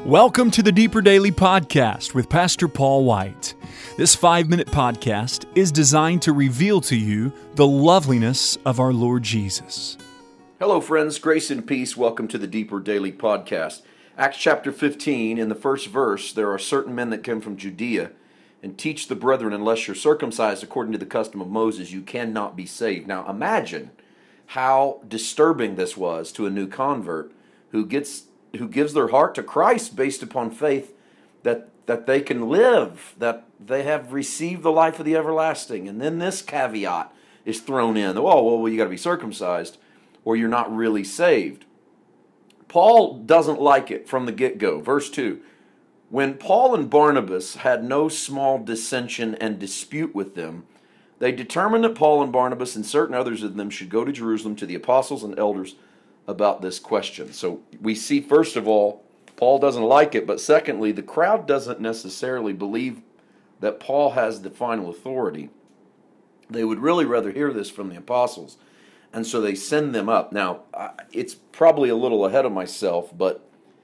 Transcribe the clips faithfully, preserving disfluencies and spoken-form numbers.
Welcome to the Deeper Daily Podcast with Pastor Paul White. This five-minute podcast is designed to reveal to you the loveliness of our Lord Jesus. Hello friends, grace and peace. Welcome to the Deeper Daily Podcast. Acts chapter fifteen, in the first verse, there are certain men that come from Judea and teach the brethren, unless you're circumcised according to the custom of Moses, you cannot be saved. Now imagine how disturbing this was to a new convert who gets who gives their heart to Christ based upon faith that that they can live, that they have received the life of the everlasting. And then this caveat is thrown in. Oh, well, well you got to be circumcised or you're not really saved. Paul doesn't like it from the get-go. Verse two, when Paul and Barnabas had no small dissension and dispute with them, they determined that Paul and Barnabas and certain others of them should go to Jerusalem to the apostles and elders about this question. So we see, first of all, Paul doesn't like it, but secondly, the crowd doesn't necessarily believe that Paul has the final authority. They would really rather hear this from the apostles, and so they send them up. Now, it's probably a little ahead of myself, but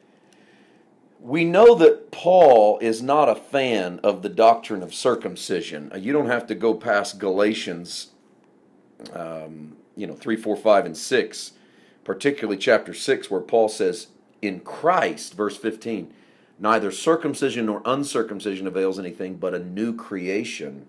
we know that Paul is not a fan of the doctrine of circumcision. You don't have to go past Galatians, um, you know, three, four, five, and six, particularly chapter six, where Paul says, in Christ, verse fifteen, neither circumcision nor uncircumcision avails anything but a new creation.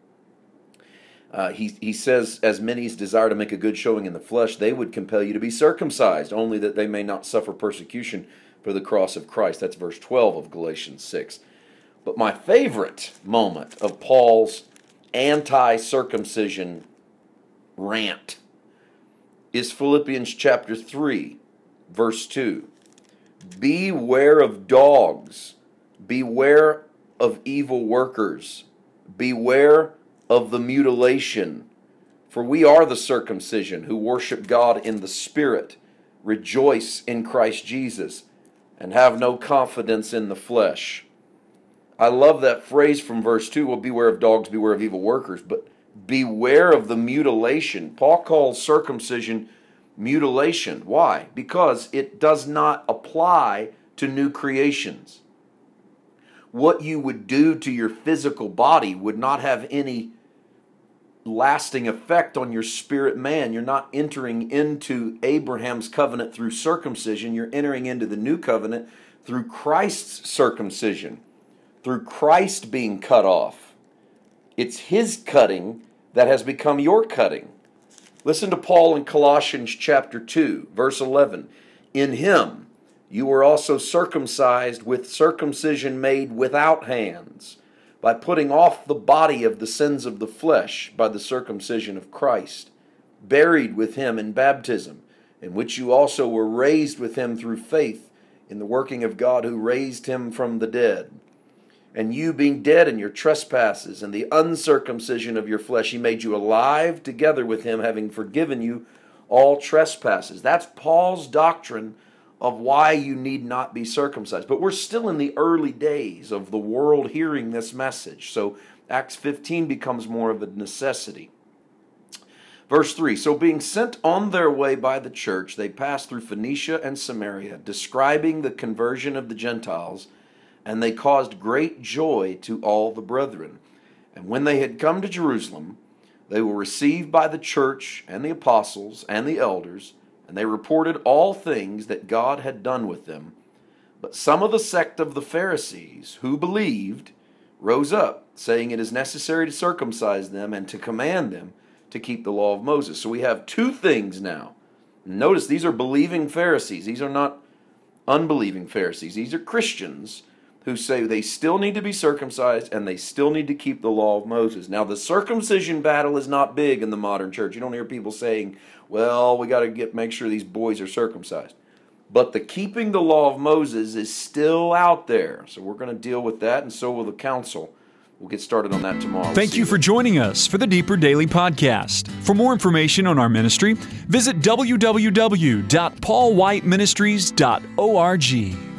Uh, he, he says, as many as desire to make a good showing in the flesh, they would compel you to be circumcised, only that they may not suffer persecution for the cross of Christ. That's verse twelve of Galatians six. But my favorite moment of Paul's anti-circumcision rant is Philippians chapter three, verse two. Beware of dogs, beware of evil workers, beware of the mutilation, for we are the circumcision who worship God in the Spirit, rejoice in Christ Jesus, and have no confidence in the flesh. I love that phrase from verse two, well, beware of dogs, beware of evil workers, but beware of the mutilation. Paul calls circumcision mutilation. Why? Because it does not apply to new creations. What you would do to your physical body would not have any lasting effect on your spirit man. You're not entering into Abraham's covenant through circumcision. You're entering into the new covenant through Christ's circumcision, through Christ being cut off. It's His cutting that has become your cutting. Listen to Paul in Colossians chapter two, verse eleven. In Him you were also circumcised with circumcision made without hands, by putting off the body of the sins of the flesh by the circumcision of Christ, buried with Him in baptism, in which you also were raised with Him through faith in the working of God who raised Him from the dead. And you, being dead in your trespasses and the uncircumcision of your flesh, He made you alive together with Him, having forgiven you all trespasses. That's Paul's doctrine of why you need not be circumcised. But we're still in the early days of the world hearing this message. So Acts fifteen becomes more of a necessity. Verse three, so being sent on their way by the church, they passed through Phoenicia and Samaria, describing the conversion of the Gentiles, and they caused great joy to all the brethren. And when they had come to Jerusalem, they were received by the church and the apostles and the elders, and they reported all things that God had done with them. But some of the sect of the Pharisees, who believed, rose up, saying it is necessary to circumcise them and to command them to keep the law of Moses. So we have two things now. Notice these are believing Pharisees. These are not unbelieving Pharisees. These are Christians who say they still need to be circumcised and they still need to keep the law of Moses. Now, the circumcision battle is not big in the modern church. You don't hear people saying, well, we got to get make sure these boys are circumcised. But the keeping the law of Moses is still out there. So we're going to deal with that, and so will the council. We'll get started on that tomorrow. Thank you for joining us for the Deeper Daily Podcast. For more information on our ministry, visit w w w dot paul white ministries dot org.